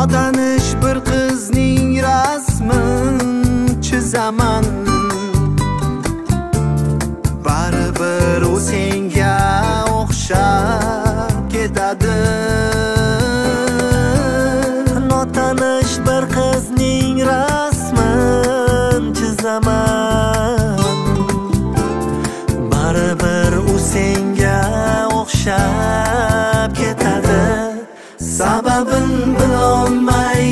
notanish bir qizning rasmin chizaman. Baribir u senga o'xshab ketadi. Notanish bir qizning rasmin chizaman. Baribir u senga o'xshab ketadi. Sababin bilolmay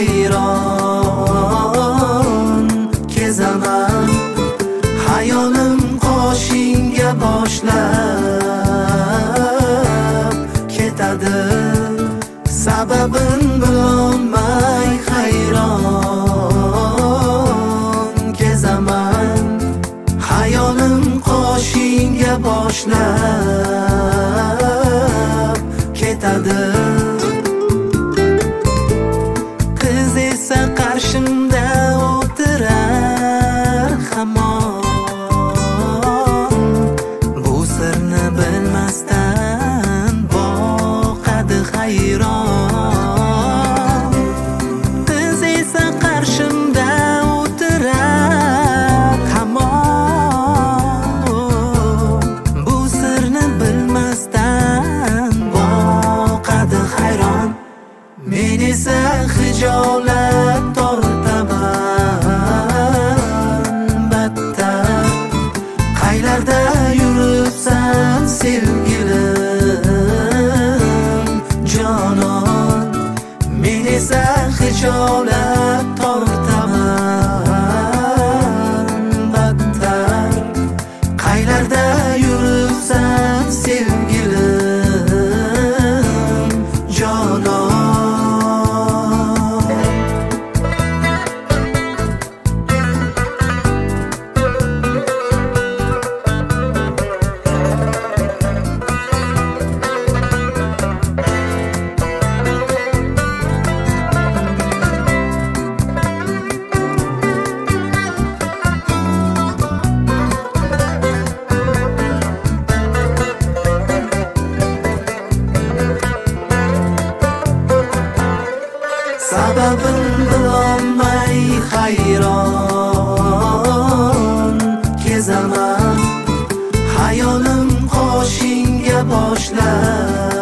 hayron kezaman. Hayolim qoshingga boshlab ketadi. Sababin bilolmay hayron kezaman. Hayolim qoshingga boshlab ketadi. Qiz esa qarshimda o'tirar hamon. Bu sirni bilmasdan boqadi hayron. Qiz esa qarshimda o'tirar hamon. Bu sirni bilmasdan boqadi hayron. Men esa hijolat tortaman battar. Qaylarda yuribsan sevgilim jonon. Men esa hijolat tortaman battar. Qaylarda yuribsan sevgilim jonon. Sababin bilolmay hayron kezaman. Hayolim qoshingga boshlab